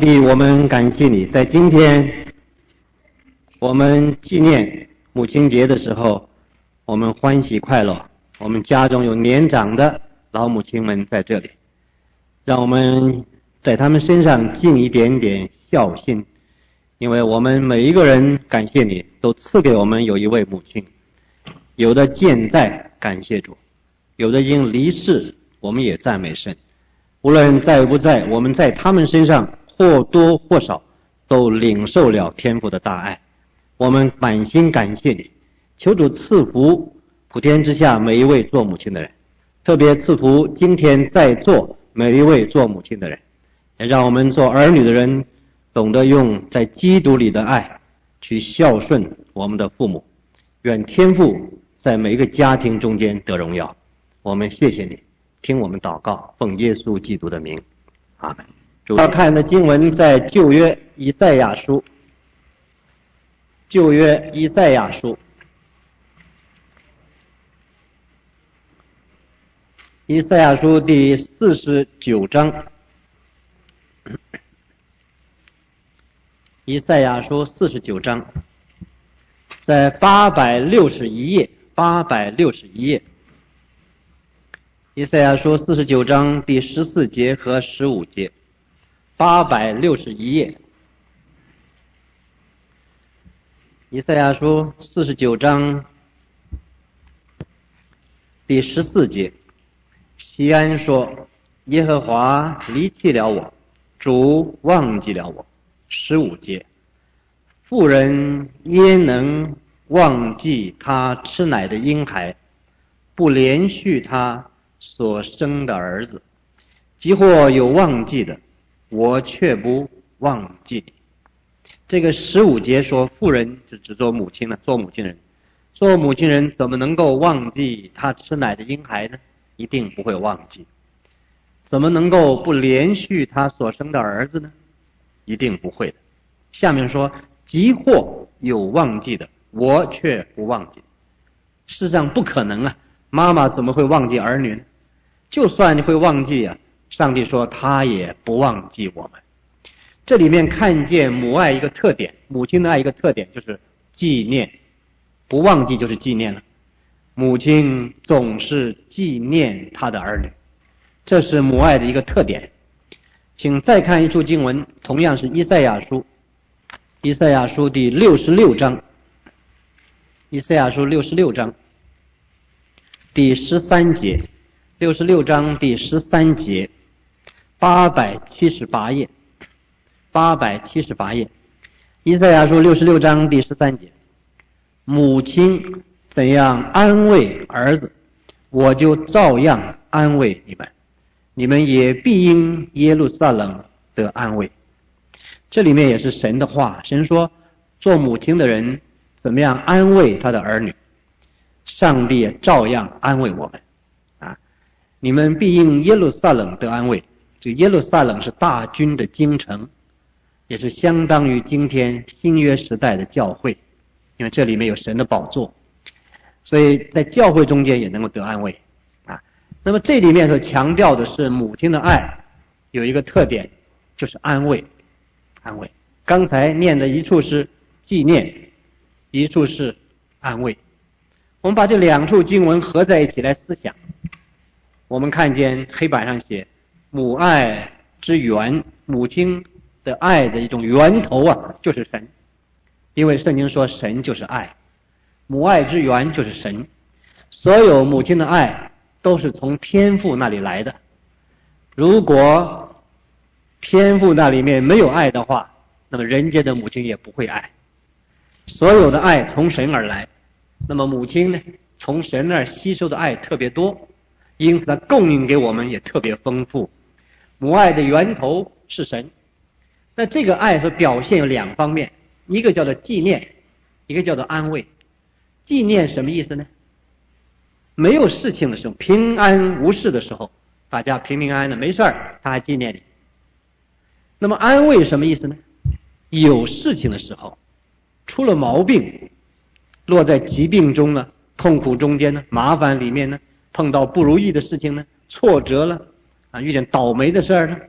帝，我们感谢你，在今天我们纪念母亲节的时候，我们欢喜快乐，我们家中有年长的老母亲们在这里，让我们在他们身上尽一点点孝心，因为我们每一个人感谢你，都赐给我们有一位母亲，有的健在感谢主，有的已经离世，我们也赞美神。无论在不在，我们在他们身上或多或少都领受了天父的大爱，我们满心感谢你，求主赐福普天之下每一位做母亲的人，特别赐福今天在座每一位做母亲的人，也让我们做儿女的人懂得用在基督里的爱去孝顺我们的父母。愿天父在每一个家庭中间得荣耀。我们谢谢你，听我们祷告，奉耶稣基督的名，阿门。主要看的经文在旧约以赛亚书，旧约以赛亚书，以赛亚书第49章，以赛亚书49章，在861页，861页。以赛亚书49章第14节和15节，861页。以赛亚书49章第14节，西安说：耶和华离弃了我，主忘记了我。15节，妇人焉能忘记他吃奶的婴孩，不连续他所生的儿子？即或有忘记的，我却不忘记你。这个15节说妇人是指做母亲了，做母亲人，做母亲人怎么能够忘记他吃奶的婴孩呢？一定不会忘记。怎么能够不连续他所生的儿子呢？一定不会的。下面说，即或有忘记的，我却不忘记。事实上不可能啊，妈妈怎么会忘记儿女呢？就算你会忘记啊，上帝说他也不忘记我们。这里面看见母爱一个特点，母亲的爱一个特点就是纪念，不忘记就是纪念了。母亲总是纪念她的儿女，这是母爱的一个特点。请再看一处经文，同样是以赛亚书，以赛亚书第66章，以赛亚书66章第13节，66章第13节，878页，878页，以赛亚书66章第13节，母亲怎样安慰儿子，我就照样安慰你们，你们也必因耶路撒冷得安慰。这里面也是神的话，神说做母亲的人怎么样安慰他的儿女，上帝也照样安慰我们啊！你们必因耶路撒冷得安慰。这耶路撒冷是大军的京城，也是相当于今天新约时代的教会，因为这里面有神的宝座，所以在教会中间也能够得安慰啊。那么这里面所强调的是母亲的爱有一个特点，就是安慰，安慰。刚才念的一处是纪念，一处是安慰。我们把这两处经文合在一起来思想，我们看见黑板上写母爱之源，母亲的爱的一种源头啊，就是神。因为圣经说神就是爱，母爱之源就是神，所有母亲的爱都是从天父那里来的。如果天父那里面没有爱的话，那么人间的母亲也不会爱。所有的爱从神而来，那么母亲呢，从神那儿吸收的爱特别多，因此它供应给我们也特别丰富。母爱的源头是神，那这个爱所表现有两方面，一个叫做纪念，一个叫做安慰。纪念什么意思呢？没有事情的时候，平安无事的时候，大家平平安安的没事儿，他还纪念你。那么安慰什么意思呢？有事情的时候，出了毛病，落在疾病中呢，痛苦中间呢，麻烦里面呢，碰到不如意的事情呢，挫折了啊，遇见倒霉的事儿呢，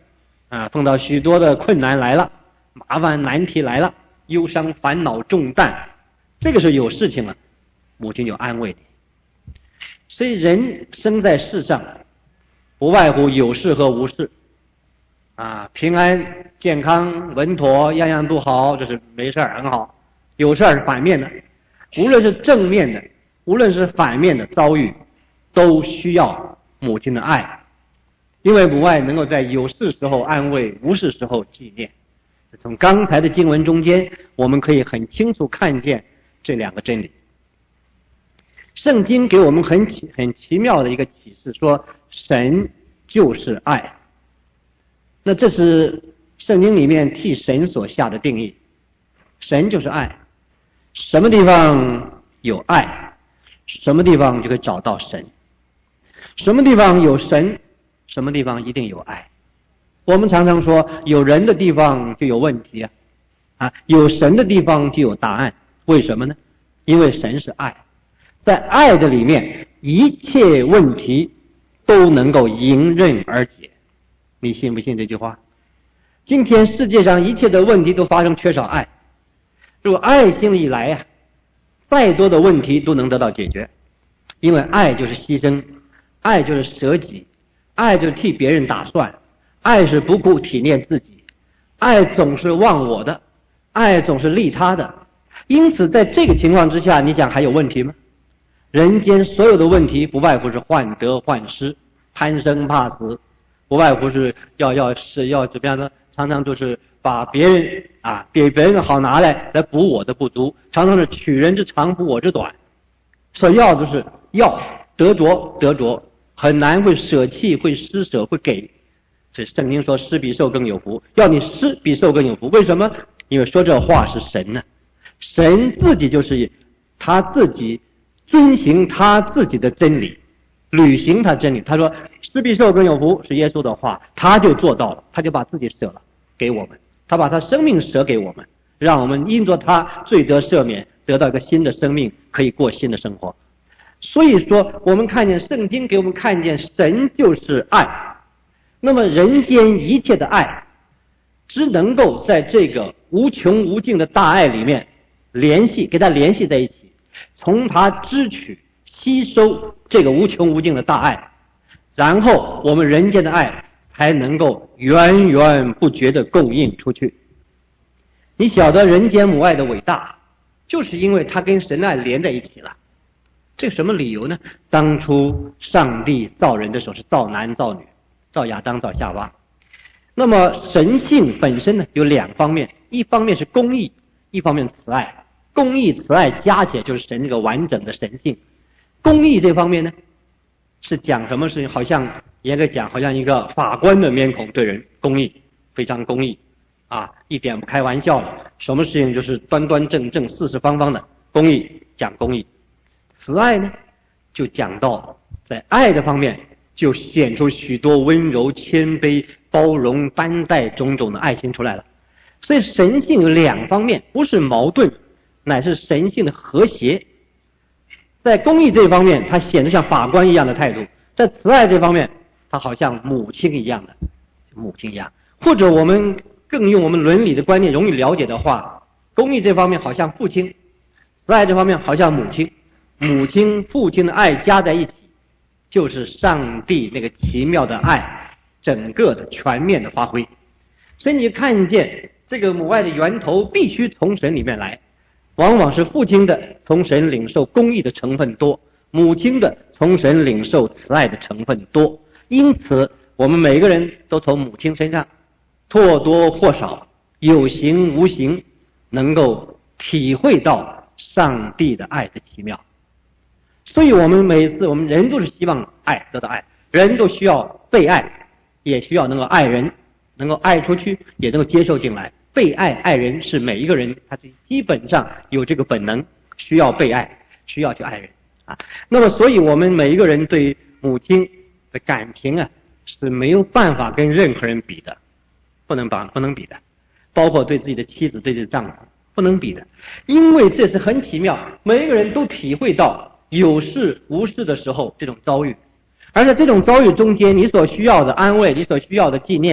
碰到许多的困难来了，麻烦难题来了，忧伤烦恼重担，这个时候有事情了，母亲就安慰你。所以人生在世上不外乎有事和无事平安健康稳妥样样都好，这是没事很好。有事是反面的，无论是正面的无论是反面的遭遇，都需要母亲的爱，因为母爱能够在有事时候安慰，无事时候纪念。从刚才的经文中间，我们可以很清楚看见这两个真理。圣经给我们很奇妙的一个启示，说神就是爱。那这是圣经里面替神所下的定义，神就是爱。什么地方有爱，什么地方就可以找到神。什么地方有神，什么地方一定有爱。我们常常说有人的地方就有问题有神的地方就有答案。为什么呢？因为神是爱，在爱的里面一切问题都能够迎刃而解。你信不信这句话？今天世界上一切的问题都发生缺少爱，如果爱心里来再多的问题都能得到解决。因为爱就是牺牲，爱就是舍己，爱就是替别人打算，爱是不顾体面自己，爱总是忘我的，爱总是利他的。因此在这个情况之下，你想还有问题吗？人间所有的问题不外乎是患得患失，贪生怕死，不外乎是要怎么样呢？常常就是把别人比别人的好拿来补我的不足，常常是取人之长补我之短。所要就是要得着，很难会舍弃，会施舍，会给。所以圣经说施比受更有福，要你施比受更有福。为什么？因为说这话是神呢，神自己就是他自己遵行他自己的真理，履行他真理。他说施比受更有福是耶稣的话，他就做到了，他就把自己舍了给我们，他把他生命舍给我们，让我们因着他罪得赦免，得到一个新的生命，可以过新的生活。所以说我们看见圣经给我们看见神就是爱。那么人间一切的爱只能够在这个无穷无尽的大爱里面联系，给它联系在一起，从它支取吸收这个无穷无尽的大爱，然后我们人间的爱才能够源源不绝地供应出去。你晓得人间母爱的伟大，就是因为它跟神爱连在一起了。这什么理由呢？当初上帝造人的时候是造男造女，造亚当造夏娃。那么神性本身呢有两方面，一方面是公义，一方面慈爱。公义慈爱加起来就是神这个完整的神性。公义这方面呢是讲什么事情？好像严格讲好像一个法官的面孔对人，公义，非常公义一点不开玩笑了，什么事情就是端端正正四四方方的公义，讲公义。慈爱呢就讲到在爱的方面就显出许多温柔谦卑包容担待种种的爱心出来了。所以神性有两方面，不是矛盾，乃是神性的和谐。在公义这方面他显得像法官一样的态度，在慈爱这方面他好像母亲一样，或者我们更用我们伦理的观念容易了解的话，公义这方面好像父亲，慈爱这方面好像母亲。母亲父亲的爱加在一起，就是上帝那个奇妙的爱整个的全面的发挥。所以你看见这个母爱的源头必须从神里面来，往往是父亲的从神领受公义的成分多，母亲的从神领受慈爱的成分多。因此我们每个人都从母亲身上或多或少有形无形能够体会到上帝的爱的奇妙。所以我们每次我们人都是希望爱，得到爱，人都需要被爱，也需要能够爱人，能够爱出去，也能够接受进来。被爱爱人是每一个人他基本上有这个本能，需要被爱，需要去爱人那么所以我们每一个人对母亲的感情是没有办法跟任何人比的，不能比的，包括对自己的妻子对自己的丈夫不能比的。因为这是很奇妙，每一个人都体会到有事无事的时候这种遭遇，而在这种遭遇中间你所需要的安慰，你所需要的纪念，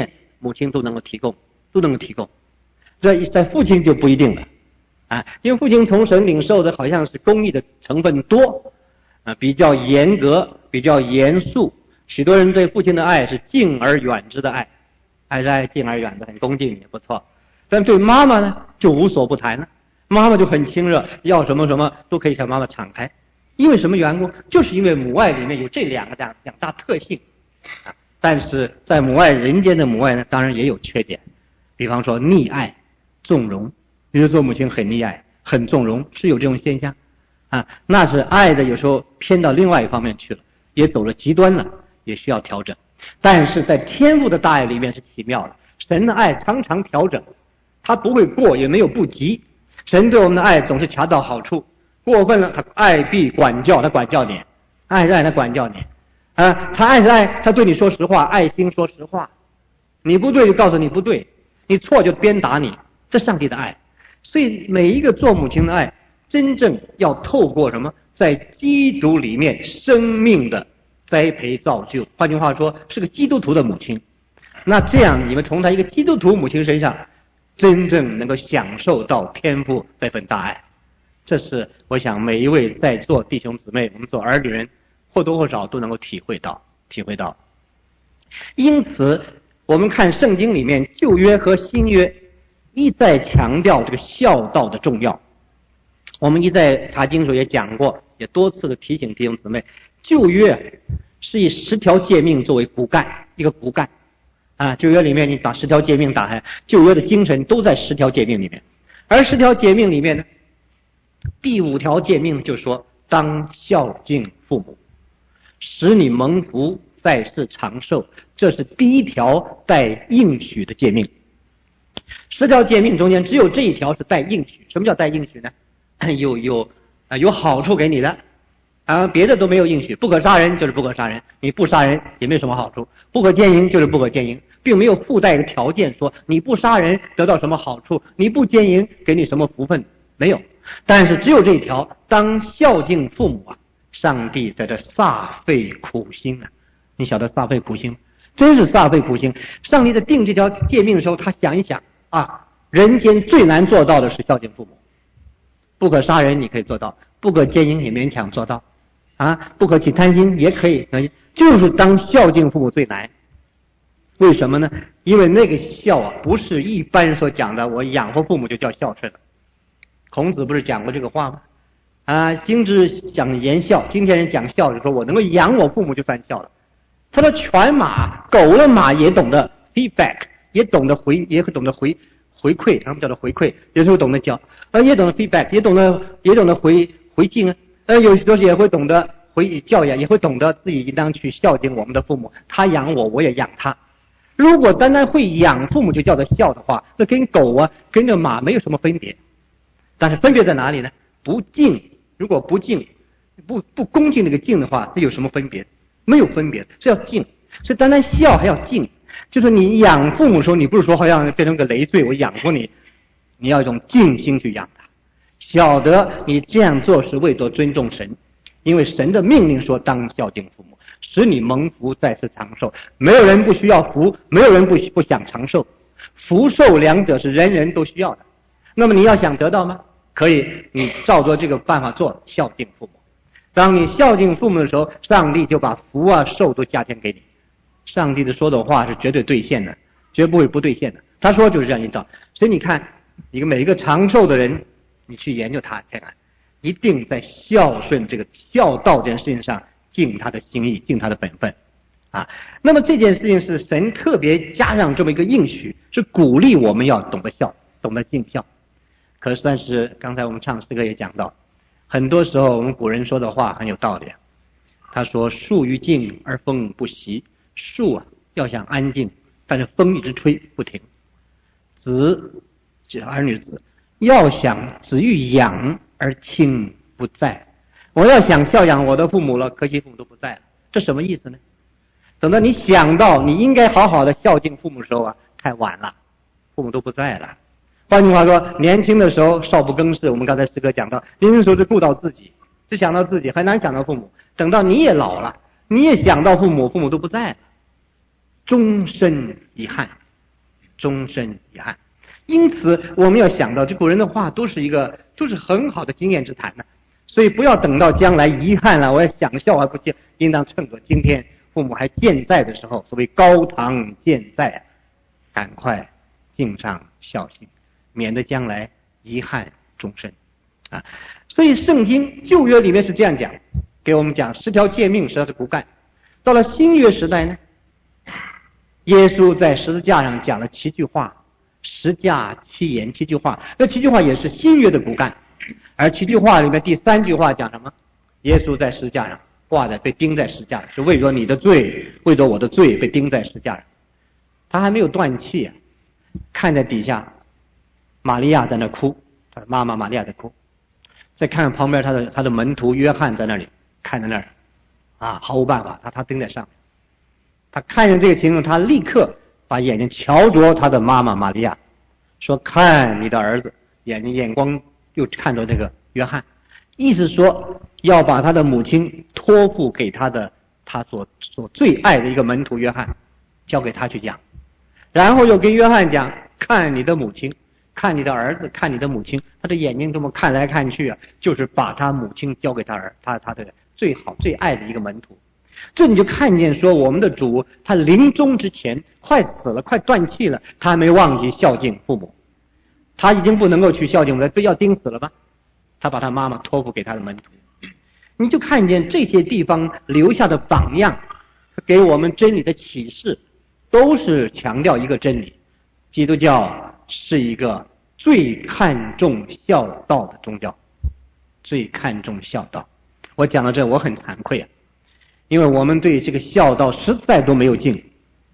母亲都能够提供。这在父亲就不一定了啊，因为父亲从神领受的好像是公义的成分多啊，比较严格，比较严肃。许多人对父亲的爱是敬而远之的爱，还是爱敬而远的，很恭敬也不错。但对妈妈呢，就无所不谈了。妈妈就很亲热，要什么什么都可以向妈妈敞开。因为什么缘故？就是因为母爱里面有这两大特性啊。但是在母爱人间的母爱呢，当然也有缺点，比方说溺爱、纵容。比如做母亲很溺爱、很纵容，是有这种现象啊。那是爱的有时候偏到另外一方面去了，也走了极端了，也需要调整。但是在天父的大爱里面是奇妙的，神的爱常常调整，他不会过，也没有不及。神对我们的爱总是恰到好处，过分了他爱必管教，他管教你，爱是爱他管教你啊，他爱是爱，他对你说实话，爱心说实话，你不对就告诉你不对，你错就鞭打你，这上帝的爱。所以每一个做母亲的爱，真正要透过什么，在基督里面生命的栽培造就，换句话说是个基督徒的母亲。那这样你们从他一个基督徒母亲身上真正能够享受到天父这份大爱，这是我想每一位在座弟兄姊妹，我们做儿女人或多或少都能够体会到。因此我们看圣经里面旧约和新约一再强调这个孝道的重要。我们一再查经时候也讲过，也多次的提醒弟兄姊妹，旧约是以10条诫命作为骨干，一个骨干啊。旧约里面你把10条诫命打开，旧约的精神都在10条诫命里面。而10条诫命里面呢，第5条诫命就说当孝敬父母，使你蒙福，在世长寿，这是第1条带应许的诫命。10条诫命中间只有这一条是带应许。什么叫带应许呢？有好处给你的啊，别的都没有应许。不可杀人就是不可杀人，你不杀人也没有什么好处。不可奸淫就是不可奸淫，并没有附带一个条件说你不杀人得到什么好处，你不奸淫给你什么福分，没有。但是只有这一条，当孝敬父母啊，上帝在这煞费苦心啊。你晓得煞费苦心，真是煞费苦心。上帝在定这条诫命的时候，他想一想啊，人间最难做到的是孝敬父母。不可杀人你可以做到，不可奸淫也勉强做到啊，不可起贪心也可以，就是当孝敬父母最难。为什么呢？因为那个孝啊，不是一般所讲的我养活父母就叫孝顺了。孔子不是讲过这个话吗？啊，经之讲言孝，今天人讲孝就说我能够养我父母就算孝了。他说犬马狗的马也懂得 feedback， 也懂得回馈，他们叫做回馈，有时候懂得教，也懂得 feedback， 也懂得回敬啊，有时候也会懂得回教养，也会懂得自己应当去孝敬我们的父母。他养我，我也养他。如果单单会养父母就叫做孝的话，那跟狗啊跟着马没有什么分别。但是分别在哪里呢？不敬，如果不敬不恭敬那个敬的话，那有什么分别？没有分别，是要敬。所以单单孝还要敬，就是你养父母的时候，你不是说好像变成个累赘，我养活你，你要用敬心去养他，晓得你这样做是为着尊重神，因为神的命令说当孝敬父母，使你蒙福，在世长寿。没有人不需要福，没有人不想长寿，福寿两者是人人都需要的。那么你要想得到吗？可以，你照着这个办法做，孝敬父母。当你孝敬父母的时候，上帝就把福啊寿都加添给你。上帝的说的话是绝对兑现的，绝不会不兑现的。他说就是这样一照。所以你看，每一个长寿的人，你去研究他看看，一定在孝顺这个孝道这件事情上尽他的心意，尽他的本分啊。那么这件事情是神特别加上这么一个应许，是鼓励我们要懂得孝，懂得尽孝。可是但是刚才我们唱诗歌也讲到，很多时候我们古人说的话很有道理。他说树欲静而风不息，树啊要想安静，但是风一直吹不停。子就是儿女子，要想子欲养而亲不在。我要想孝养我的父母了，可惜父母都不在了，这什么意思呢？等到你想到你应该好好的孝敬父母的时候啊，太晚了，父母都不在了。换句话说，年轻的时候少不更事，我们刚才诗歌讲到，年轻的时候只顾到自己，只想到自己，很难想到父母。等到你也老了，你也想到父母，父母都不在了，终身遗憾。 终身遗憾。因此我们要想到这古人的话都是很好的经验之谈呢。所以不要等到将来遗憾了，我要想笑而不见，应当趁着今天父母还健在的时候，所谓高堂健在，赶快尽上孝心，免得将来遗憾终身啊。所以圣经旧约里面是这样讲，给我们讲10条诫命，实际上是骨干。到了新约时代呢，耶稣在十字架上讲了7句话，10架7言7句话，这7句话也是新约的骨干。而7句话里面第3句话讲什么？耶稣在十字架上被钉在十字架上，是为着你的罪，为着我的罪被钉在十字架上。他还没有断气啊，看在底下玛利亚在那哭，他的妈妈玛利亚在哭，再看旁边他的门徒约翰在那里看在那儿啊，毫无办法，他钉在上面。他看见这个情况，他立刻把眼睛瞧着他的妈妈玛利亚，说看你的儿子，眼光又看着这个约翰，意思说要把他的母亲托付给他所最爱的一个门徒约翰，交给他去讲。然后又跟约翰讲，看你的母亲，看你的儿子，看你的母亲。他的眼睛这么看来看去啊，就是把他母亲交给他的最好最爱的一个门徒。这你就看见说，我们的主他临终之前快死了，快断气了，他还没忘记孝敬父母。他已经不能够去孝敬了，不要钉死了吗？他把他妈妈托付给他的门徒。你就看见这些地方留下的榜样，给我们真理的启示，都是强调一个真理：基督教是一个最看重孝道的宗教，最看重孝道。我讲到这我很惭愧啊，因为我们对这个孝道实在都没有敬。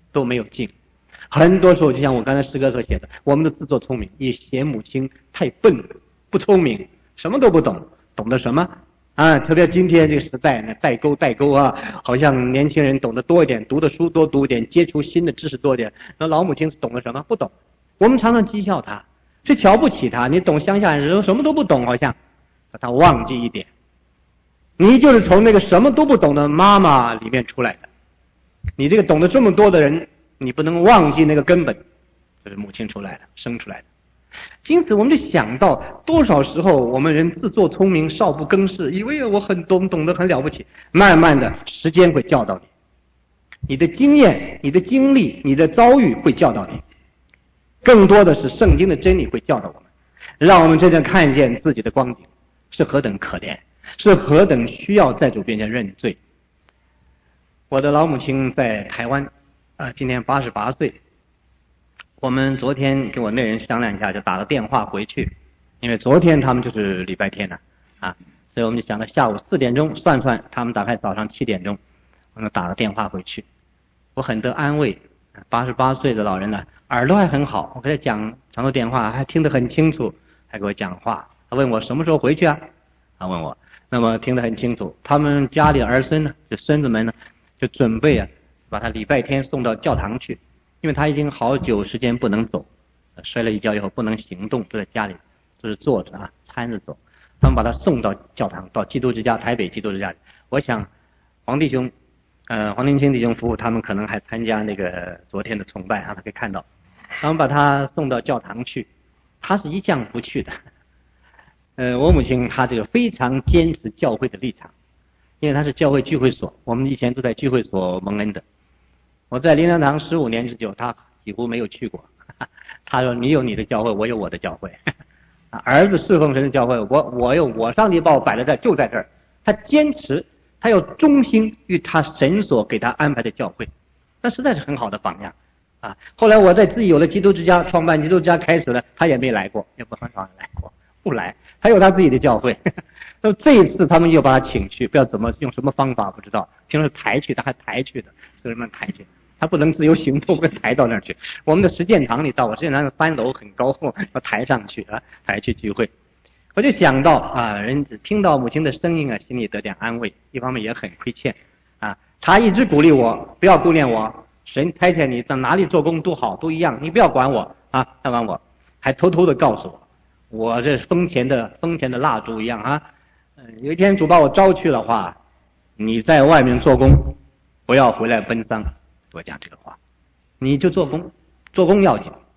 很多时候就像我刚才诗歌所写的，我们都自作聪明，也嫌母亲太笨不聪明，什么都不懂，懂得什么啊？特别今天这个时代呢，代沟啊，好像年轻人懂得多一点，读的书多读一点，接触新的知识多一点。那老母亲懂得什么？不懂。我们常常讥笑他，是瞧不起他。你懂乡下人什么都不懂，好像把他忘记一点，你就是从那个什么都不懂的妈妈里面出来的。你这个懂得这么多的人，你不能忘记那个根本，就是母亲出来的，生出来的。因此我们就想到，多少时候我们人自作聪明，少不更事，以为我很懂得很了不起，慢慢的时间会教导你，你的经验，你的经历，你的遭遇会教导你，更多的是圣经的真理会教导我们，让我们真正看见自己的光景是何等可怜，是何等需要在主面前认罪。我的老母亲在台湾今年88岁，我们昨天跟我内人商量一下，就打了电话回去，因为昨天他们就是礼拜天了所以我们就想到下午4点钟算他们大概早上7点钟，我们打了电话回去。我很得安慰，88岁的老人呢，耳朵还很好，我给他讲长途电话还听得很清楚，还给我讲话。他问我什么时候回去啊？他问我，那么听得很清楚。他们家里的儿孙呢，就孙子们呢，就准备把他礼拜天送到教堂去，因为他已经好久时间不能走，摔了一跤以后不能行动，就在家里就是坐着搀着走。他们把他送到教堂，到基督之家，台北基督之家里。我想黄弟兄黄丁清弟兄夫妇他们可能还参加那个昨天的崇拜他可以看到，他们把他送到教堂去，他是一向不去的。我母亲她这个非常坚持教会的立场，因为她是教会聚会所，我们以前都在聚会所蒙恩的。我在灵粮堂15年之久，他几乎没有去过。他说你有你的教会，我有我的教会。儿子侍奉神的教会，我有我上帝把我摆在这儿，就在这儿。他坚持，他要忠心于他神所给他安排的教会，那实在是很好的榜样后来我在自己有了基督之家，创办基督之家开始了，他也没来过，也不很少来过，不来，他有他自己的教会。那么这一次他们又把他请去，不知道怎么用什么方法不知道，听说抬去，他还抬去的，是什么抬去？他不能自由行动，被抬到那儿去。我们的实践堂里到，我实践堂3楼很高，要抬上去抬去聚会。我就想到人听到母亲的声音心里得点安慰，一方面也很亏欠他一直鼓励我不要顾念我，神差遣你到哪里做工都好，都一样，你不要管我要管我，还偷偷的告诉我这风前的蜡烛一样有一天主把我招去的话，你在外面做工，不要回来奔丧。我讲这个话，你就做工要紧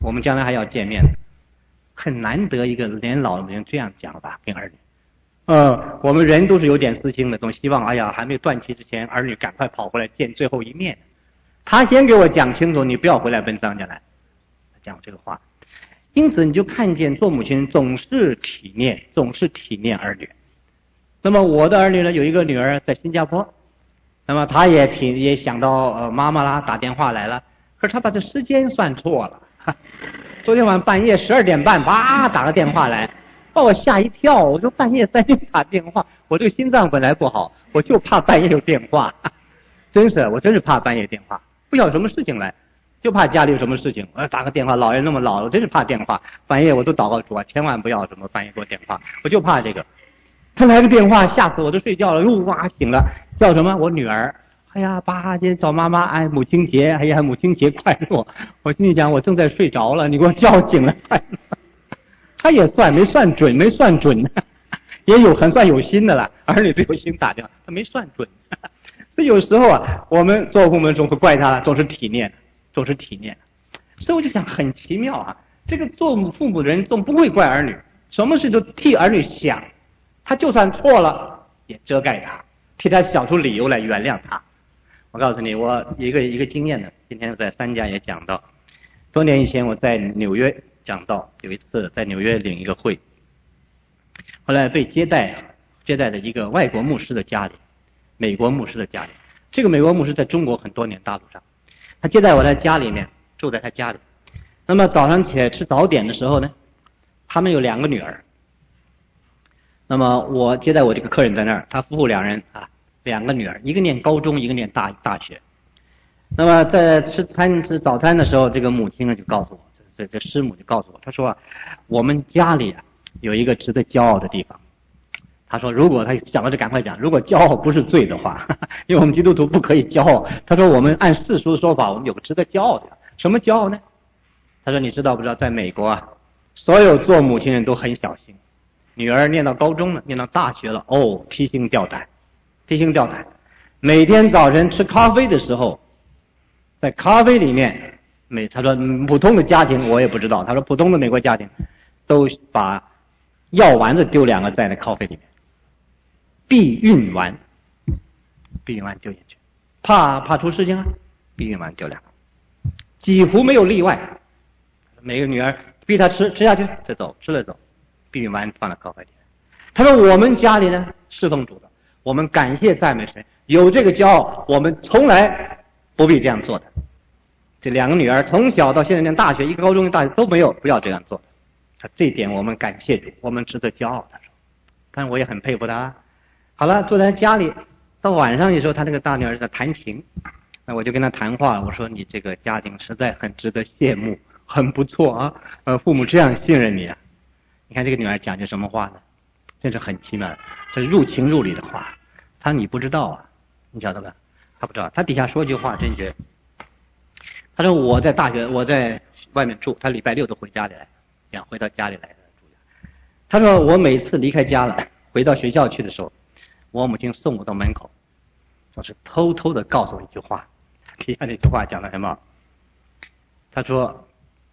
我们将来还要见面，很难得一个年老的人这样讲吧，跟儿女。我们人都是有点私心的，总希望哎呀还没断气之前，儿女赶快跑回来见最后一面。他先给我讲清楚，你不要回来奔丧家来，讲这个话。因此你就看见做母亲总是体念儿女。那么我的儿女呢，有一个女儿在新加坡，那么她也想到妈妈啦，打电话来了，可是她把这时间算错了。昨天晚上半夜12点半，打个电话来，把我吓一跳。我说半夜3点打电话，我这个心脏本来不好，我就怕半夜有电话。我真是怕半夜电话，不晓得什么事情来，就怕家里有什么事情。我打个电话，老人那么老了，我真是怕电话。半夜我都祷告主啊，千万不要什么半夜给我电话，我就怕这个。他来个电话，吓死我，都睡觉了，哇醒了，叫什么？我女儿。哎呀，爸，今天找妈妈，哎，母亲节，哎呀，母亲节快乐！我心里想，我正在睡着了，你给我叫醒了，快乐。他也没算准，也有很算有心的了，儿女最有心打电话，他没算准。所以有时候啊，我们做父母总会怪他，总是体念。所以我就想很奇妙啊，这个做父母的人总不会怪儿女，什么事都替儿女想，他就算错了也遮盖他，替他想出理由来原谅他。我告诉你，我一个经验呢，今天在三家也讲到。多年以前我在纽约讲到，有一次在纽约领一个会，后来被接待的一个外国牧师的家里，美国牧师的家里。这个美国牧师在中国很多年，大陆上，他接待我在家里面，住在他家里。那么早上起来吃早点的时候呢，他们有2个女儿。那么我接待我这个客人在那儿，他夫妇2人啊，2个女儿，一个念高中，一个念大学。那么在吃早餐的时候，这个母亲呢就告诉我，这师母就告诉我，她说我们家里有一个值得骄傲的地方。她说如果她讲到这赶快讲，如果骄傲不是罪的话，因为我们基督徒不可以骄傲。她说我们按世俗的说法，我们有个值得骄傲的。什么骄傲呢？她说你知道不知道，在美国啊，所有做母亲人都很小心，女儿念到高中了，念到大学了，提心吊胆。每天早晨吃咖啡的时候，在咖啡里面，他说普通的家庭我也不知道，他说普通的美国家庭都把药丸子丢2个在那咖啡里面，避孕丸丢进去，怕出事情啊，避孕丸丢2个，几乎没有例外。每个女儿逼她吃下去再走，吃了走，避孕丸放在咖啡里。他说我们家里呢侍奉主的，我们感谢赞美神，有这个骄傲，我们从来不必这样做的。这2个女儿从小到现在念大学，一个高中一个大学都不要这样做的。这一点我们感谢主，我们值得骄傲。他说，但是我也很佩服他。好了，坐在家里，到晚上的时候，他那个大女儿在弹琴，那我就跟他谈话，我说你这个家庭实在很值得羡慕，很不错啊，父母这样信任你啊。你看这个女儿讲句什么话呢？真是很奇妙的，这入情入理的话。他说你不知道啊，你晓得吧？他不知道，他底下说一句话真觉得，他说我在外面住，他礼拜6都回家里来，想回到家里来的住。他说我每次离开家了，回到学校去的时候，我母亲送我到门口，总是偷偷的告诉我一句话。底下那句话讲了什么？他说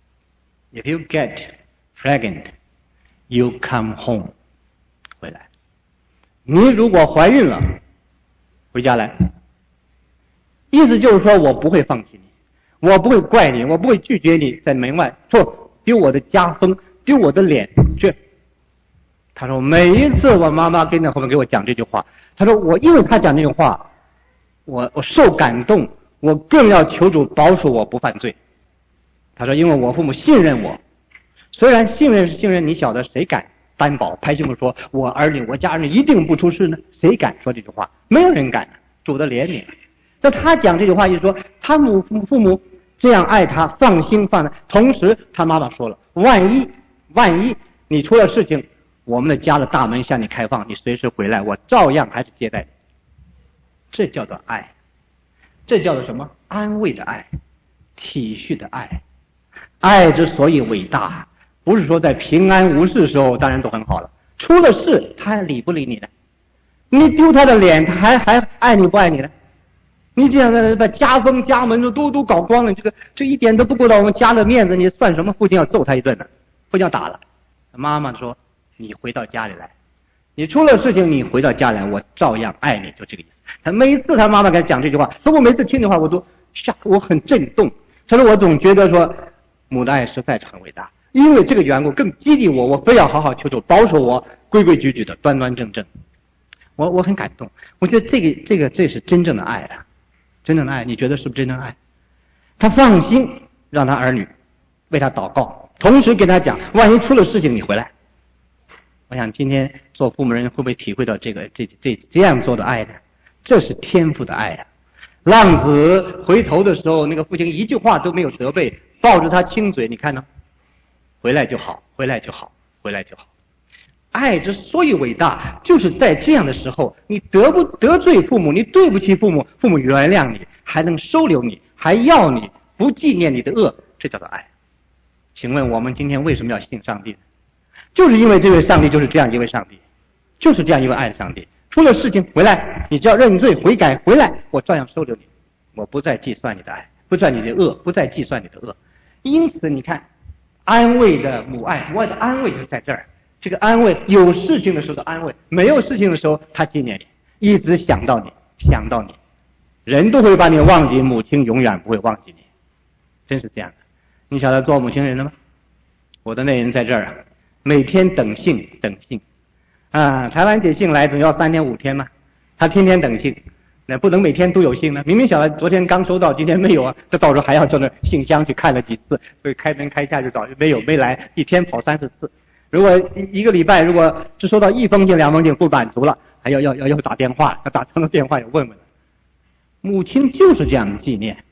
If you get pregnant, you come home. 回来，你如果怀孕了，回家来。意思就是说我不会放弃你，我不会怪你，我不会拒绝你在门外说丢我的家风，丢我的脸去。他说每一次我妈妈跟在后面给我讲这句话，他说我因为他讲这句话，我受感动，我更要求主保守我不犯罪。他说因为我父母信任我，虽然信任，你晓得谁敢担保拍胸脯说我儿女我家人一定不出事呢？谁敢说这句话？没有人敢，主的怜悯。那他讲这句话就是说他父母这样爱他，放心放在，同时他妈妈说了，万一你出了事情，我们的家的大门向你开放，你随时回来，我照样还是接待你。这叫做爱，这叫做什么？安慰的爱，体恤的爱。爱之所以伟大，不是说在平安无事的时候当然都很好了，出了事他还理不理你呢？你丢他的脸，他还爱你不爱你呢？ 你这样的把家风家门都搞光了，这一点都不顾到我们家的面子，你算什么？父亲要揍他一顿呢，父亲要打了。妈妈说：“你回到家里来，你出了事情，你回到家来，我照样爱你。”就这个意思。他每次他妈妈给他讲这句话，说我每次听这话，我很震动。他说我总觉得说母的爱实在是很伟大，因为这个缘故更激励我非要好好求求保守我规规矩矩的端端正正。我很感动，我觉得这是真正的爱啊，真正的爱，你觉得是不是真正的爱？他放心让他儿女为他祷告，同时跟他讲，万一出了事情你回来。我想今天做父母人会不会体会到这样做的爱呢？这是天父的爱啊！浪子回头的时候，那个父亲一句话都没有责备，抱着他亲嘴，你看呢？回来就好，回来就好，回来就好。爱之所以伟大，就是在这样的时候，你得罪父母，你对不起父母，父母原谅你，还能收留你，还要你，不纪念你的恶，这叫做爱。请问我们今天为什么要信上帝呢？就是因为这位上帝就是这样一位上帝，就是这样一位爱的上帝。出了事情回来，你只要认罪悔改回来，我照样收留你，我不再计算你的爱，不算你的恶，不再计算你的恶。因此你看，安慰的母爱，母爱的安慰就在这儿。这个安慰，有事情的时候的安慰，没有事情的时候他纪念你，一直想到你。人都会把你忘记，母亲永远不会忘记你，真是这样的。你晓得做母亲人了吗？我的那人在这儿啊，每天等信啊，台湾写信来总要3天5天嘛，他天天等信，那不能每天都有信呢。明明晓得昨天刚收到，今天没有啊，这到时候还要到那信箱去看了几次，所以开门开下就找没来，一天跑30次。如果一个礼拜如果只收到1封信2封信不满足了，还要打电话，要打通了电话要问问。母亲就是这样纪念，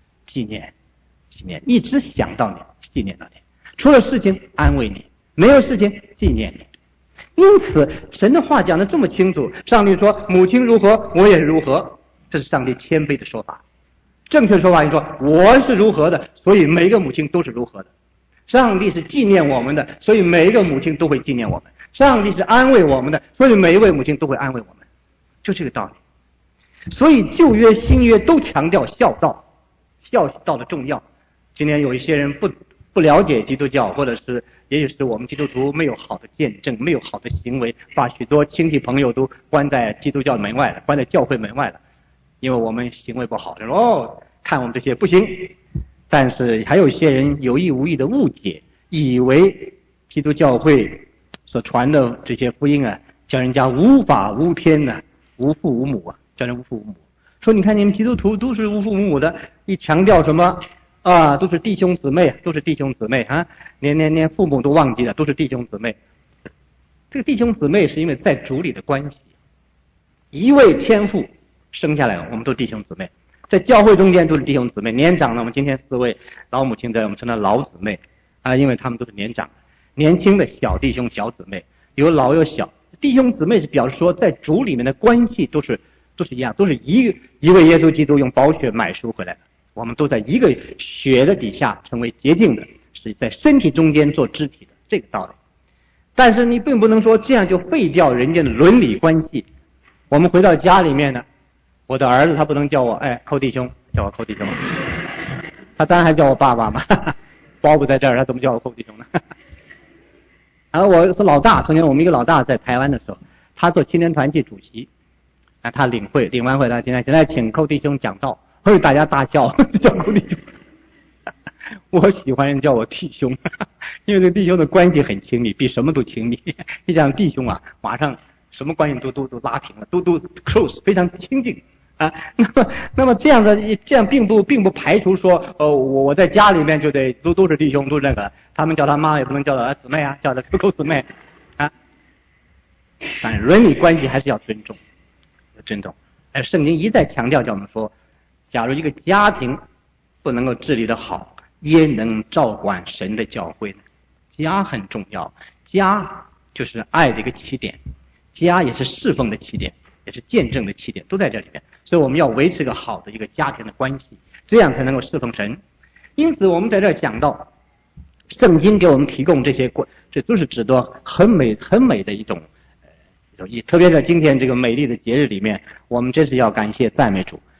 一直想到你，纪念到你，出了事情安慰你，没有事情纪念你。因此神的话讲得这么清楚，上帝说母亲如何我也如何，这是上帝谦卑的说法。正确说法你说我是如何的，所以每一个母亲都是如何的。上帝是纪念我们的，所以每一个母亲都会纪念我们。上帝是安慰我们的，所以每一位母亲都会安慰我们，就这个道理。所以旧约新约都强调孝道的重要。今天有一些人不了解基督教，或者是也许是我们基督徒没有好的见证，没有好的行为，把许多亲戚朋友都关在基督教门外了，关在教会门外了，因为我们行为不好，说看我们这些不行。但是还有一些人有意无意的误解，以为基督教会所传的这些福音啊，叫人家无法无天呢，无父无母啊，叫人无父无母。说你看你们基督徒都是无父无母的，一强调什么啊，都是弟兄姊妹啊，连父母都忘记了，都是弟兄姊妹。这个弟兄姊妹是因为在主里的关系，一位天父生下来，我们都弟兄姊妹。在教会中间都是弟兄姊妹，年长的我们今天4位老母亲的我们称她老姊妹啊，因为他们都是年长，年轻的小弟兄小姊妹，有老有小。弟兄姊妹是表示说在主里面的关系都是一样，都是一位耶稣基督用宝血买赎回来的，我们都在一个血的底下成为洁净的，是在身体中间做肢体的，这个道理。但是你并不能说这样就废掉人家的伦理关系。我们回到家里面呢，我的儿子他不能叫我寇弟兄，叫我寇弟兄，他当然还叫我爸爸嘛，包不在这儿，他怎么叫我寇弟兄呢？然后我是老大，从前我们一个老大在台湾的时候，他做青年团契主席，他领完会，他现在请寇弟兄讲道，大家大笑，叫寇弟兄。我喜欢人叫我弟兄，因为这弟兄的关系很亲密，比什么都亲密。一讲弟兄啊，马上什么关系都拉平了，都 close， 非常亲近啊。那么这样并不排除说我在家里面就得都是弟兄，都是那个，他们叫他妈也不能叫他姊妹啊，叫他口姊妹啊。但是伦理关系还是要尊重。而圣经一再强调叫我们说，假如一个家庭不能够治理得好，焉能照管神的教会呢？家很重要，家就是爱的一个起点，家也是侍奉的起点，也是见证的起点，都在这里面。所以我们要维持个好的一个家庭的关系，这样才能够侍奉神。因此我们在这儿讲到圣经给我们提供这些，这都是指的很美的一种，特别在今天这个美丽的节日里面，我们真是要感谢赞美主。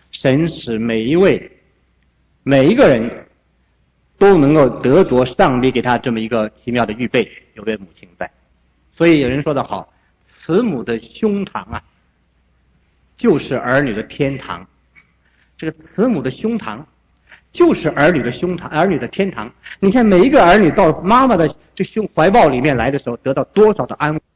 神使每一个人都能够得着上帝给他这么一个奇妙的预备，有位母亲在。所以有人说得好，慈母的胸膛啊，就是儿女的天堂。这个慈母的胸膛就是儿女的胸膛，儿女的天堂。你看每一个儿女到妈妈的这怀抱里面来的时候，得到多少的安慰。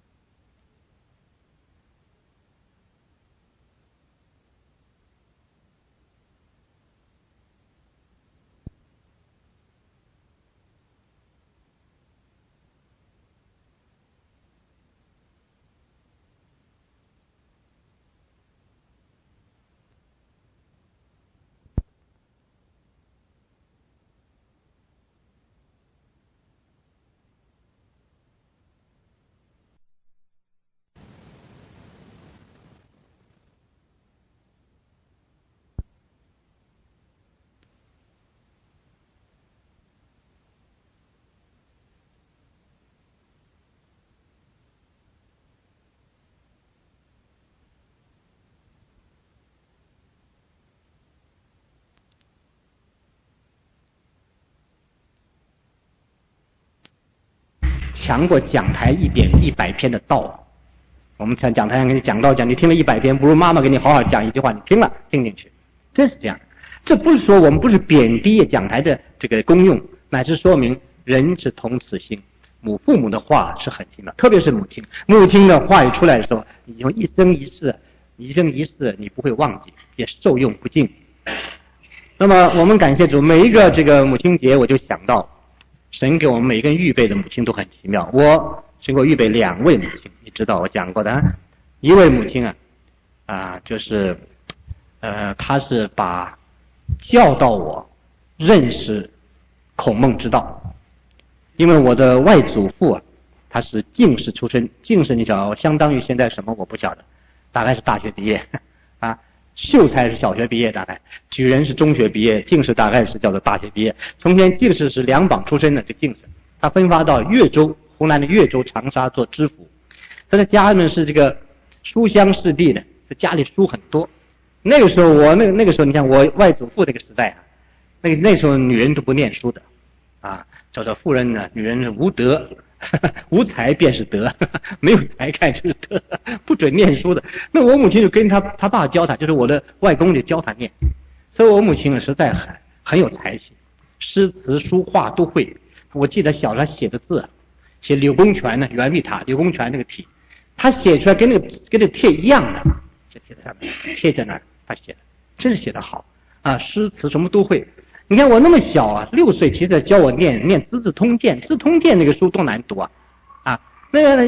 强过讲台100篇的道。我们讲台上给你讲道讲，你听了100篇，不如妈妈给你好好讲一句话，你听进去，真是这样。这不是说我们不是贬低讲台的这个功用，乃是说明人是同此心。父母的话是很奇妙，特别是母亲的话语出来的时候，你用一生一世你不会忘记，也受用不尽。那么我们感谢主，每一个这个母亲节，我就想到神给我们每一个人预备的母亲都很奇妙。神给我预备2位母亲，你知道我讲过的啊。一位母亲就是她是教导我认识孔孟之道。因为我的外祖父他是进士出身，进士你晓得相当于现在什么我不晓得，大概是大学毕业秀才是小学毕业，大概举人是中学毕业，进士大概是叫做大学毕业。从前进士是2榜出身的，这进士他分发到越州，湖南的越州长沙做知府。他的家呢是这个书香世地的，家里书很多。那个时候那个时候你看我外祖父这个时代那时候女人都不念书的叫做妇人呢，女人是无德无才便是德，没有才干就是德，不准念书的。那我母亲就跟他爸教他，就是我的外公就教他念。所以我母亲实在很有才气，诗词书画都会。我记得小时候写的字写柳公权呢，圆密塔柳公权那个体，他写出来跟那个帖一样的，就贴在上面，贴在那儿，他写的真是写得好诗词什么都会。你看我那么小6岁，其实教我念《资治通鉴》，《资治通鉴》那个书多难读那个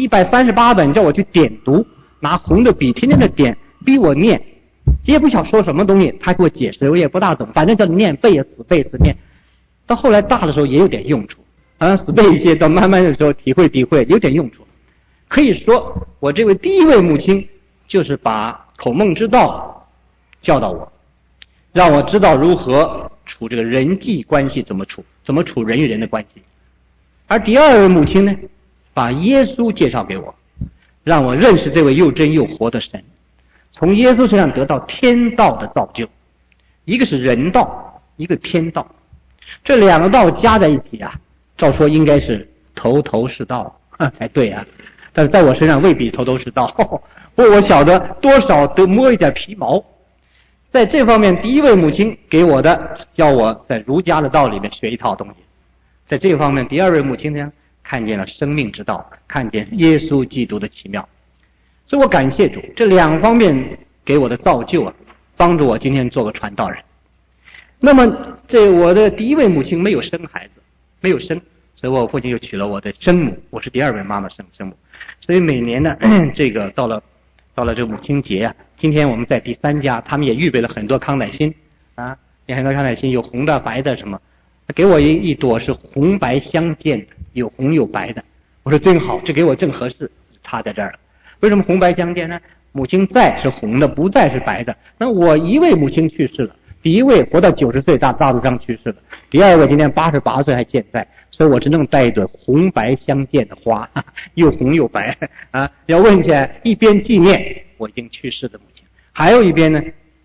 138本叫我去点读，拿红的笔天天的点，逼我念，也不晓说什么东西，他给我解释，我也不大懂，反正叫你念背死念。到后来大的时候也有点用处死背一些，到慢慢的时候体会有点用处。可以说我这位第一位母亲就是把孔孟之道教导我，让我知道如何处这个人际关系，怎么处人与人的关系。而第2位母亲呢，把耶稣介绍给我，让我认识这位又真又活的神，从耶稣身上得到天道的造就。一个是人道，一个天道，这2个道加在一起照说应该是头是道才对但是在我身上未必头是道我晓得多少得摸一点皮毛。在这方面第1位母亲给我的，教我在儒家的道里面学一套东西。在这方面第2位母亲呢，看见了生命之道，看见耶稣基督的奇妙。所以我感谢主，这2方面给我的造就帮助我今天做个传道人。那么我的第1位母亲没有生孩子，所以我父亲就娶了我的生母，我是第2位妈妈生母。所以每年呢这个到了这个母亲节今天我们在第3家，他们也预备了很多康乃馨有很多康乃馨，有红的白的什么，给我一朵是红白相间的，有红有白的。我说真好，这给我正合适，插在这儿了。为什么红白相间呢？母亲在是红的，不在是白的。那我1位母亲去世了，第1位活到90岁大陆上去世了，第2位今年88岁还健在，所以我只能带一朵红白相间的花，又红又白要问起来，一边纪念我已经去世的母亲，还有一边呢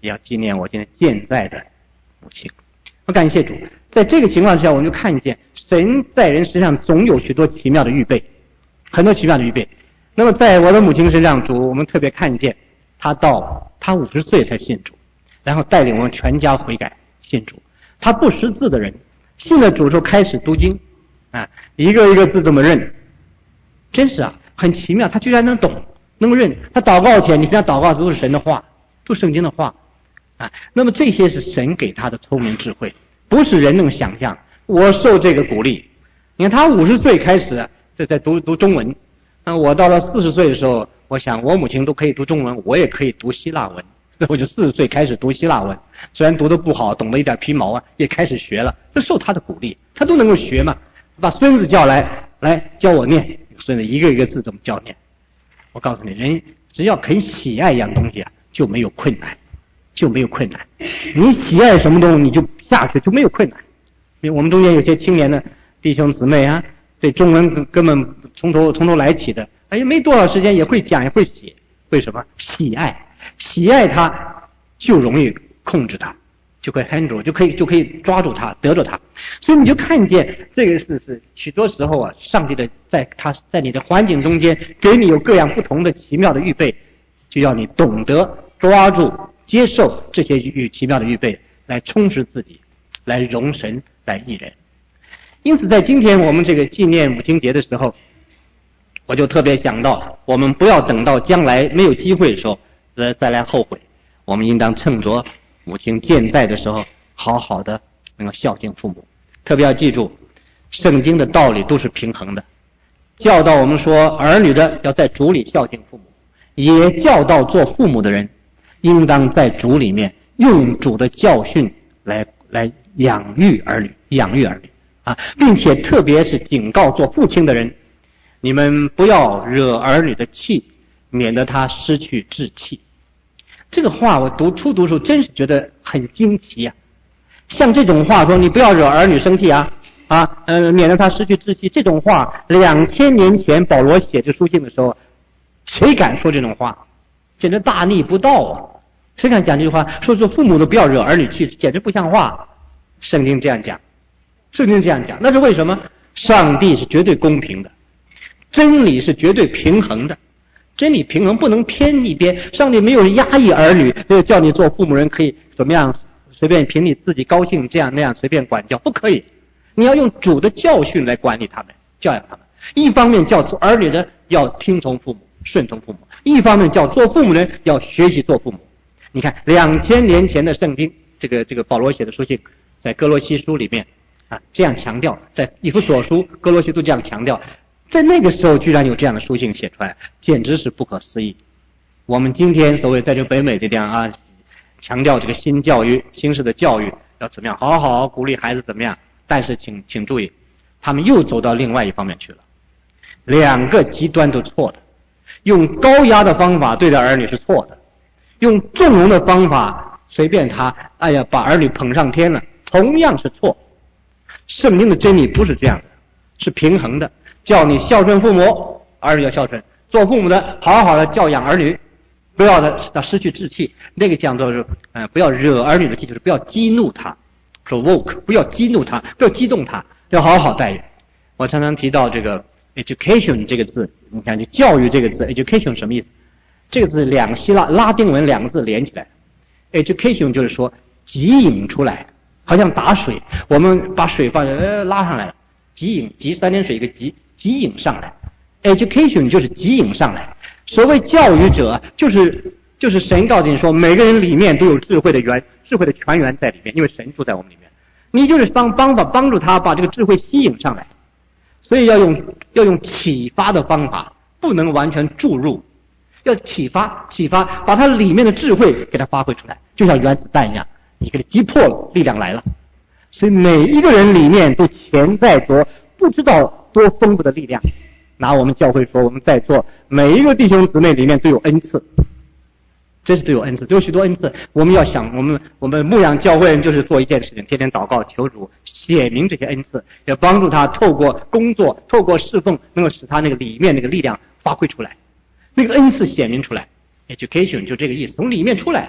也要纪念我今天健在的母亲。我感谢主，在这个情况之下，我们就看见神在人身上总有许多奇妙的预备，很多奇妙的预备。那么在我的母亲身上，主我们特别看见她到她50岁才信主，然后带领我们全家悔改信主。她不识字的人，信了主之后开始读经啊，一个一个字这么认，真是啊，很奇妙。她居然能懂能认。她祷告前，你看祷告都是神的话，都是圣经的话啊。那么这些是神给她的聪明智慧，不是人能想象。我受这个鼓励，你看她50岁开始在读中文，我到了40岁的时候，我想我母亲都可以读中文，我也可以读希腊文，所以我就40岁开始读希腊文，虽然读得不好，懂得一点皮毛啊，也开始学了，就受她的鼓励，她都能够学嘛。把孙子叫来教我念，孙子一个一个字怎么教念。我告诉你，人只要肯喜爱一样东西啊，就没有困难，就没有困难。你喜爱什么东西，你就下去就没有困难。因为我们中间有些青年的弟兄姊妹啊，对中文根本从头来起的，哎，没多少时间也会讲也会写。为什么？喜爱它就容易控制它，就可以 handle， 就可以抓住它，得着它。所以你就看见这个是许多时候啊，上帝的在你的环境中间给你有各样不同的奇妙的预备，就要你懂得抓住接受这些奇妙的预备，来充实自己，来容神，来益人。因此在今天我们这个纪念母亲节的时候，我就特别想到，我们不要等到将来没有机会的时候再来后悔，我们应当趁着母亲健在的时候，好好的能够孝敬父母。特别要记住，圣经的道理都是平衡的，教导我们说儿女的要在主里孝敬父母，也教导做父母的人应当在主里面用主的教训来养育儿女啊，并且特别是警告做父亲的人，你们不要惹儿女的气，免得他失去志气。这个话我初读时候真是觉得很惊奇啊！像这种话说你不要惹儿女生气免得他失去志气，这种话2000年前保罗写这书信的时候，谁敢说这种话？简直大逆不道啊！谁敢讲这句话？说父母都不要惹儿女气，简直不像话。圣经这样讲，那是为什么？上帝是绝对公平的，真理是绝对平衡的，真理平衡不能偏一边。上帝没有压抑儿女，就叫你做父母人可以怎么样随便凭你自己高兴这样那样随便管教，不可以。你要用主的教训来管理他们，教养他们。一方面叫做儿女的要听从父母，顺从父母；一方面叫做父母人要学习做父母。你看2000年前的圣经，这个保罗写的书信，在哥罗西书里面这样强调，在以弗所书、哥罗西都这样强调，在那个时候居然有这样的书信写出来，简直是不可思议。我们今天所谓在这北美这样强调这个新式的教育要怎么样，好好鼓励孩子怎么样，但是请注意，他们又走到另外一方面去了，两个极端都错的。用高压的方法对待儿女是错的，用纵容的方法随便他把儿女捧上天了，同样是错。圣经的真理不是这样的，是平衡的，叫你孝顺父母，儿女要孝顺，做父母的好好的教养儿女，不要的失去志气。那个讲作是不要惹儿女的气，就是不要激怒他 provoke， 不要激怒他，不要激动他，要好好待人。我常常提到这个 education 这个字，你看这教育这个字 education 什么意思？这个字希腊拉丁文两个字连起来， education 就是说急引出来，好像打水，我们把水放拉上来了，急引，急三点水一个急引上来， education 就是急引上来。所谓教育者就是神告诉你说，每个人里面都有智慧的泉源在里面，因为神住在我们里面，你就是帮助他把这个智慧吸引上来。所以要用启发的方法，不能完全注入，要启发，把它里面的智慧给它发挥出来，就像原子弹一样，你给它击破了，力量来了。所以每一个人里面都潜在着不知道多丰富的力量。拿我们教会说，我们在座每一个弟兄姊妹里面都有恩赐，真是都有恩赐，都有许多恩赐。我们要想，我们牧养教会人就是做一件事情，天天祷告求主显明这些恩赐，要帮助他透过工作，透过侍奉，能够使他那个里面那个力量发挥出来，那个恩赐显明出来。education 就这个意思，从里面出来。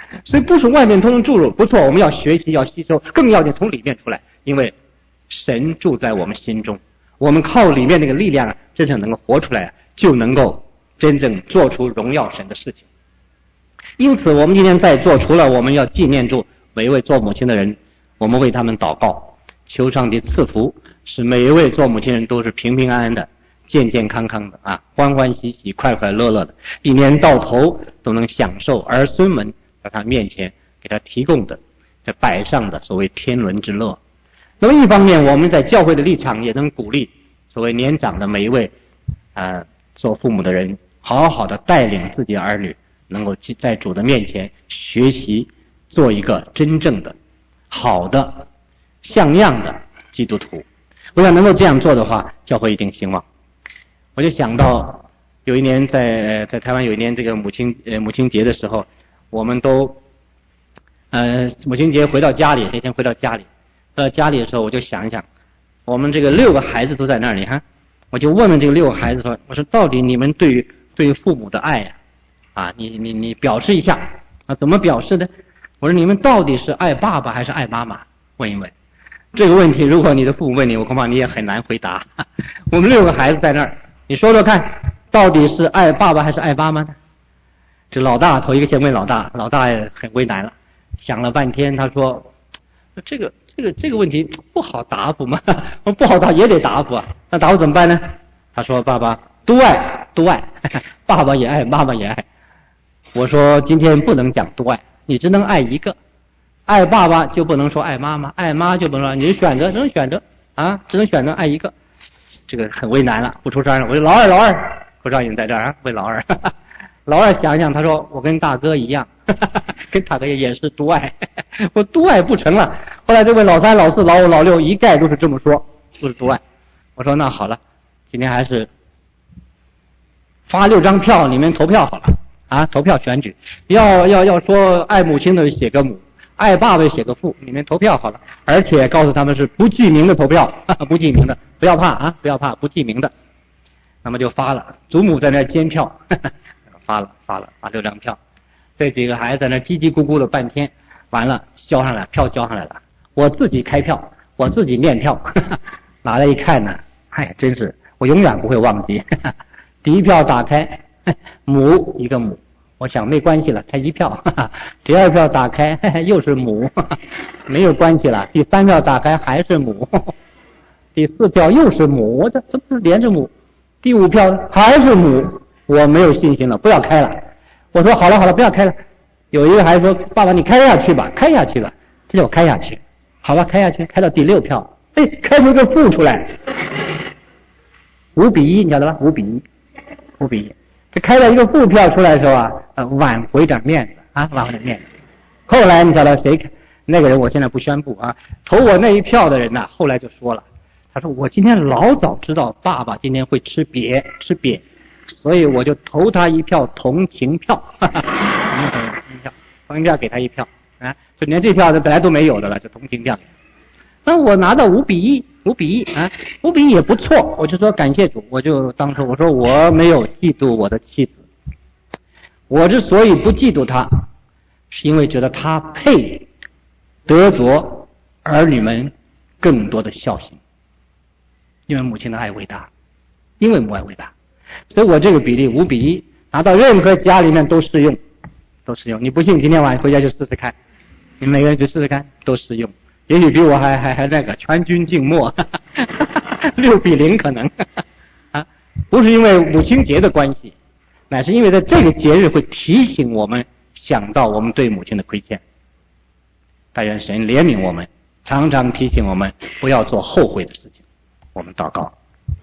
所以不是外面通通注入，不错，我们要学习要吸收，更要紧从里面出来，因为神住在我们心中，我们靠里面那个力量真正能够活出来，就能够真正做出荣耀神的事情。因此我们今天在座，除了我们要纪念住每一位做母亲的人，我们为他们祷告，求上帝赐福，使每一位做母亲人都是平平安安的，健健康康的欢欢喜喜快快乐乐的，一年到头都能享受儿孙们在他面前给他提供的这摆上的所谓天伦之乐。那么一方面我们在教会的立场也能鼓励所谓年长的每一位做父母的人，好好的带领自己的儿女能够在主的面前学习做一个真正的好的像样的基督徒。我想能够这样做的话，教会一定兴旺。我就想到有一年在台湾有一年这个母亲节的时候，我们都母亲节回到家里，那天回到家里，到家里的时候我就想一想，我们这个6个孩子都在那里我就问问这个6个孩子说，我说到底你们对于父母的爱你表示一下怎么表示的？我说你们到底是爱爸爸还是爱妈妈？问一问这个问题，如果你的父母问你，我恐怕你也很难回答。我们6个孩子在那儿，你说说看，到底是爱爸爸还是爱妈妈呢？这老大头一个先问老大也很为难了，想了半天，他说这个问题不好答复嘛，我不好答也得答复那答复怎么办呢？他说爸爸都爱爸爸也爱妈妈也爱。我说今天不能讲都爱，你只能爱一个，爱爸爸就不能说爱妈妈，爱妈就不能说，你选择只能选择爱一个。这个很为难了，不出声了。我说老二不知道你在这儿问老二老二想想，他说我跟大哥一样跟大哥也是都爱我都爱不成了。后来这位老3老4老5老6一概都是这么说，都是都爱。我说那好了，今天还是发6张票，你们投票好了投票选举，要说爱母亲的写个母，爱爸爸写个父，你们投票好了，而且告诉他们是不记名的投票不记名的，不要怕不要怕，不记名的。那么就发了，祖母在那监票发了6张票，这几个孩子在那叽叽咕咕的半天，完了票交上来了，我自己开票，我自己念票拿来一看呢，真是我永远不会忘记第一票打开母一个母，我想没关系了，才1票第2票打开又是母没有关系了，第3票打开还是母第4票又是母，这不是连着母，第5票还是母，我没有信心了，不要开了。我说好了不要开了。有一个孩子说爸爸你开下去吧，这叫我开下去，好吧开下去，开到第6票，开出一个负出来，5比1，你晓得吧？5比1，这开了一个负票出来的时候挽回点面子挽回点面子。后来你晓得谁那个人，我现在不宣布投我那一票的人后来就说了，他说我今天老早知道爸爸今天会吃瘪，所以我就投他一票同情票同情票给他1票就连这票本来都没有的了，就同情票。那我拿到5比1也不错，我就说感谢主，我就当初我说我没有嫉妒我的妻子，我之所以不嫉妒她，是因为觉得她配得着儿女们更多的孝心，因为母亲的爱伟大，因为母爱伟大，所以我这个比例5比1拿到任何家里面都适用。你不信今天晚上回家就试试看，你每个人去试试看，都适用。也许比我还那个全军静默6比0可能不是因为母亲节的关系，乃是因为在这个节日会提醒我们想到我们对母亲的亏欠。但愿神怜悯我们，常常提醒我们不要做后悔的事情。我们祷告。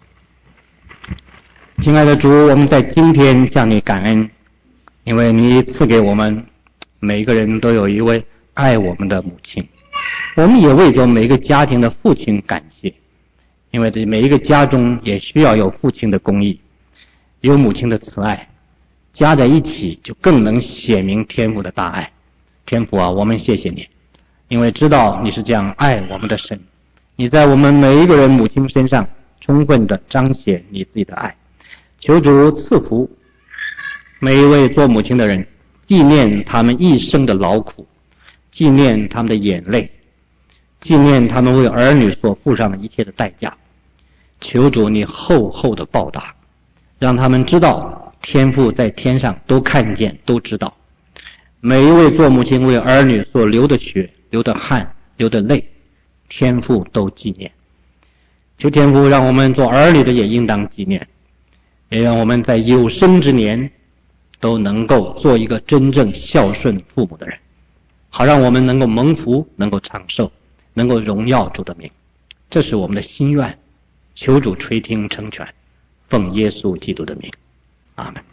亲爱的主，我们在今天向你感恩，因为你赐给我们每个人都有一位爱我们的母亲。我们也为着每个家庭的父亲感谢，因为这每一个家中也需要有父亲的公义，有母亲的慈爱，加在一起就更能显明天父的大爱。天父我们谢谢你，因为知道你是这样爱我们的神，你在我们每一个人母亲身上充分的彰显你自己的爱。求主赐福每一位做母亲的人， 纪念他们一生的劳苦，纪念他们的眼泪，纪念他们为儿女所付上的一切的代价。求主你厚厚的报答，让他们知道天父在天上都看见都知道，每一位做母亲为儿女所流的血流的汗流的泪，天父都纪念。求天父让我们做儿女的也应当纪念，也让我们在有生之年都能够做一个真正孝顺父母的人，好让我们能够蒙福，能够长寿，能够荣耀主的名。这是我们的心愿，求主垂听成全，奉耶稣基督的名，阿门。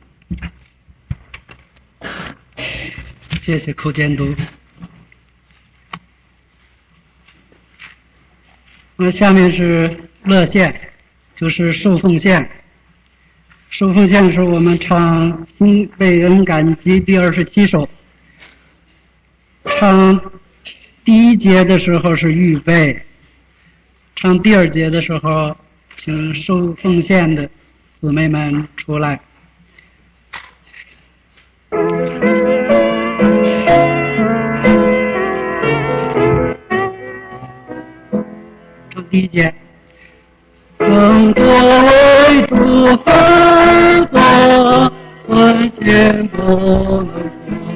谢谢寇监督。那下面是乐献，就是受奉献。受奉献是我们唱新为恩感激第27首，唱第一节的时候是预备，唱第二节的时候请受奉献的姊妹们出来。唱第一节，更多为主而做，从前不能做，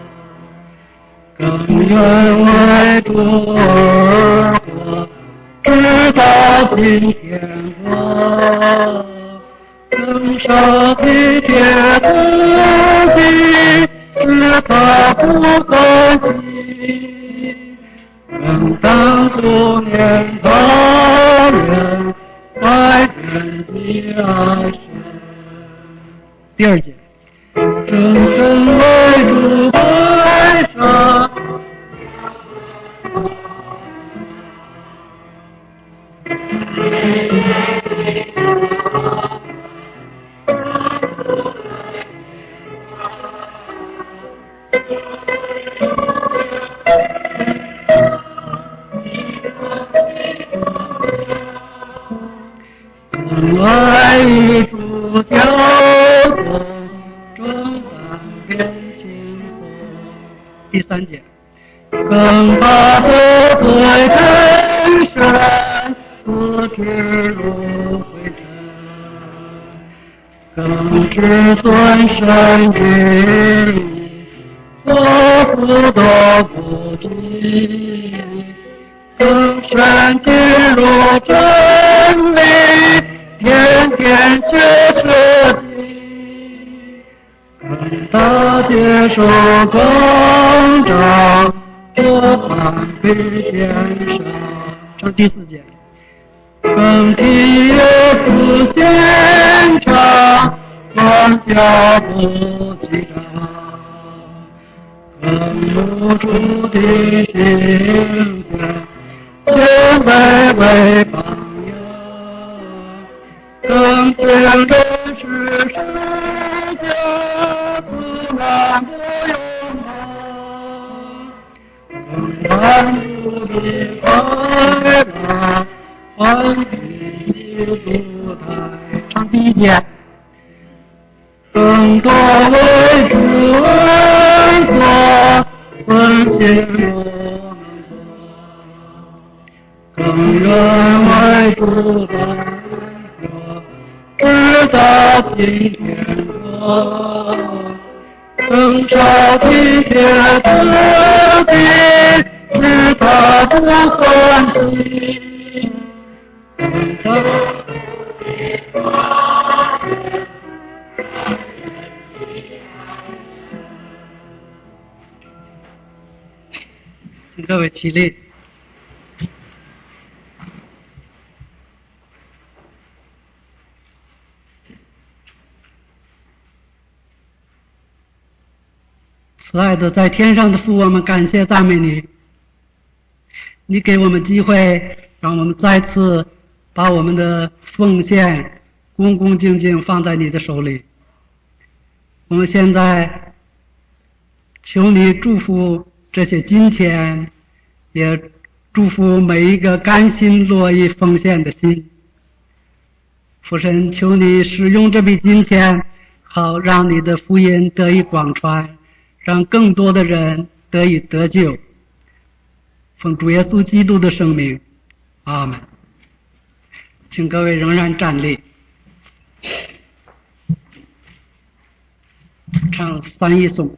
更愿为主而活，直到今天我更少体贴自己，使他不放弃，更当顾念他人，爱人的爱神。第二节，真正为主摆上，爱与主交通，重担变轻松。第三节，更把得罪真神，自知入灰尘，更知尊神旨意，祸福都不及，更深进入真理，天天学彻底，更大接受更长，多半比肩上。唱第4节，更替耶稣献上，万家不记账，更无主的形象，谦卑为榜样，更见真实世界不难不用忙，更满足的快乐，欢喜基督台。唱第1节，更多为主而做，存心不能做，更愿为主而活，直到今天我更少体贴自己，使他不欢喜，更当请各位起立。慈爱的在天上的父，我们感谢赞美你，你给我们机会，让我们再次把我们的奉献恭恭敬敬放在你的手里。我们现在求你祝福这些金钱，也祝福每一个甘心乐意奉献的心。父神，求你使用这笔金钱，好让你的福音得以广传， 让更多的人得以得救。奉主耶稣基督的圣名，阿们。请各位仍然站立，唱3一颂。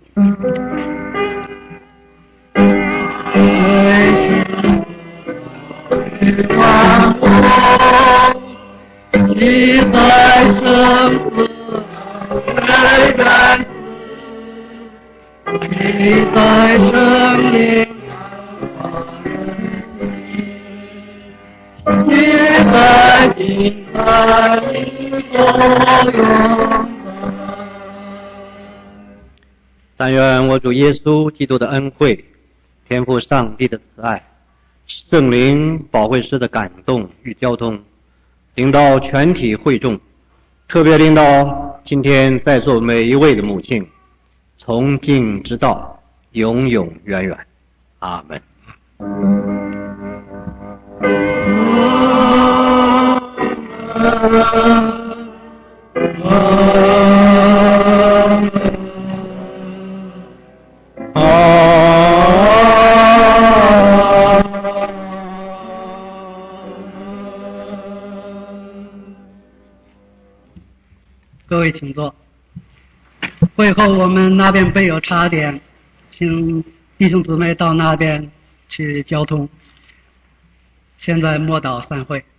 期待生死为人死，期待生灵期待平安所有。 但愿我主耶稣基督的恩惠，天父上帝的慈爱，圣灵保惠师的感动与交通，领到全体会众，特别领到今天在座每一位的母亲，从今直到永永远远。阿门。 各位请坐。会后我们那边备有茶点，请弟兄姊妹到那边去交通。现在默祷散会。